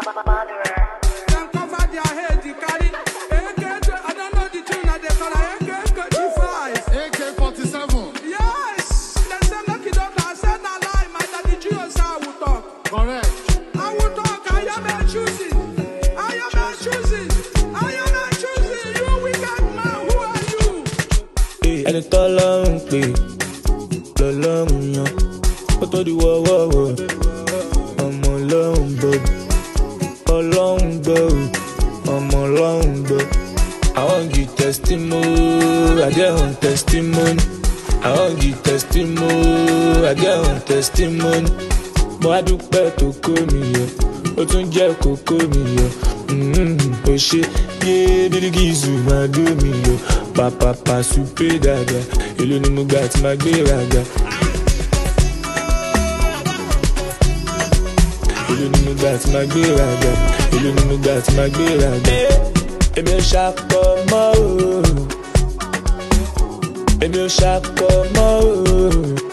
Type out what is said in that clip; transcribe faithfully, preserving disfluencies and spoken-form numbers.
Can cover their head, the carry A K, I don't know the tune that they call A K forty-five. A K forty-seven. Yes, they say knock it up. I said not lie, my daddy Gio say I will talk. Correct. I will talk, I am a choosing. I am a choosing. I am a choosing. You wicked man, who are you? Ẹni tọ́lọ́run pè lọ́lọ́run yan, ó tó di wọ́wọ́wọ́, ọmọ ọlọ́run gbọ́, ọlọ́run gbọ́, ọmọ ọlọ́run gbọ́. I wan give testimony, I get one testimony. I wan give testimony, I get one testimony. Mo á dúpẹ́ tó kó mi yọ, ó tún jẹ́ kókó mi yọ. Ó ṣe yé Bílíkísù máa gbé mi yọ. Pàpàpà súpé dàda, èló ni mo gbà tí máa gbé raga. Èló ni mo gbà tí máa gbé raga. Èló ni mo gbà tí máa gbé raga. Èmi ò ṣakọ mọ́ o. Èmi ò ṣakọ mọ́ o.